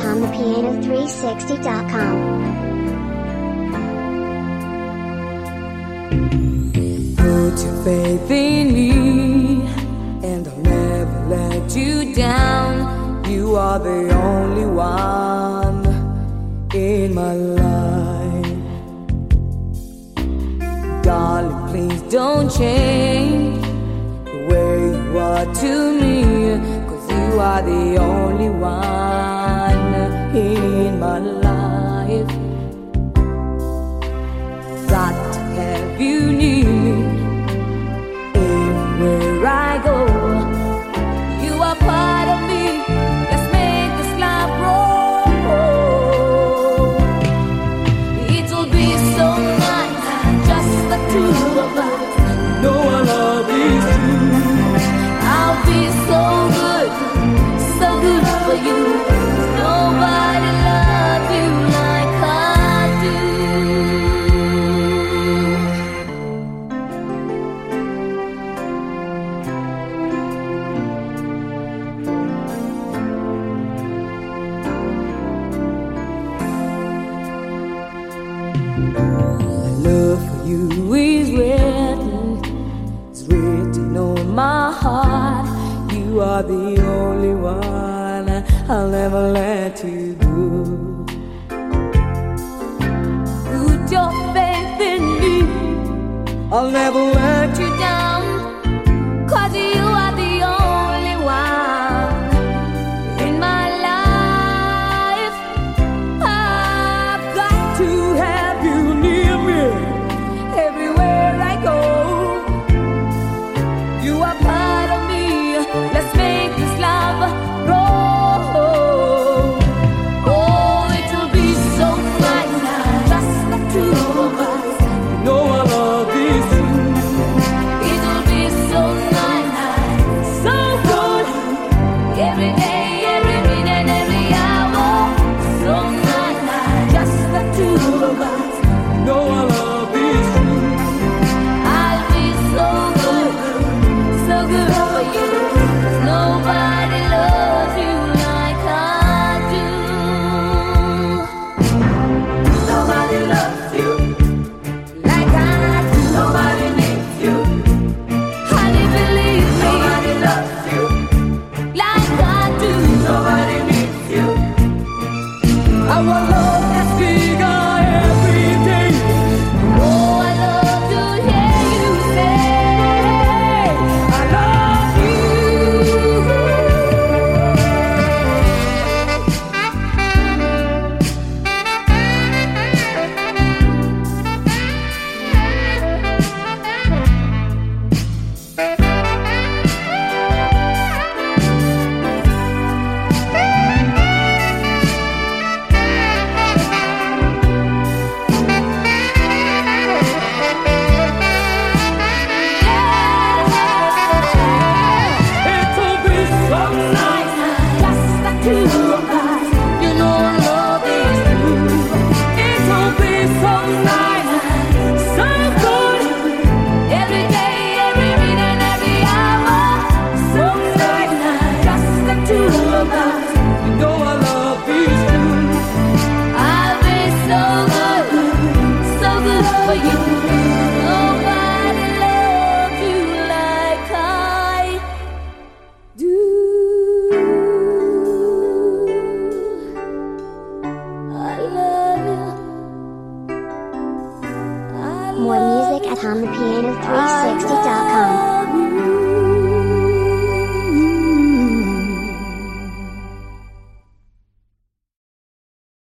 HondaPiano360.com. Put your faith in me, and I'll never let you down. You are the only one in my life. Darling, please don't change the way you are to me, 'cause you are the only one in my life. Got to have you near me everywhere I go. You are part of me. Let's make this life roll. It'll be so nice, just the two of us. No one love is true. I'll be so good for you. Nobody loves you like I do. My love for you is written on my heart. You are the only one, I'll never let you go. Put your faith in me, I'll never let you down, 'cause you are the only one in my life. I've got to have you near me everywhere I go. You are part of me. Let's make this love grow. Oh, it'll be so nice, just the two of us. You know our love is true. It'll be so nice, so good. Every day, every minute, every hour. So nice, just the two of us. You know our love is true. I'll be so good for you. Nobody loves you like I do. Nobody loves you like I do. Nobody needs you. Honey, believe me. Nobody loves you like I do. Nobody needs you. Our love gets bigger every day. Oh, I love to hear you say, I love you. It'll be so nice, just the two of us. You know our love is true. It'll be so nice, so good. Every day, every minute, every hour. So nice, just the two of us. You know our love is true. I'll be so good for you. Nobody loves you like I do. I love you. More music at HondaPiano360.com.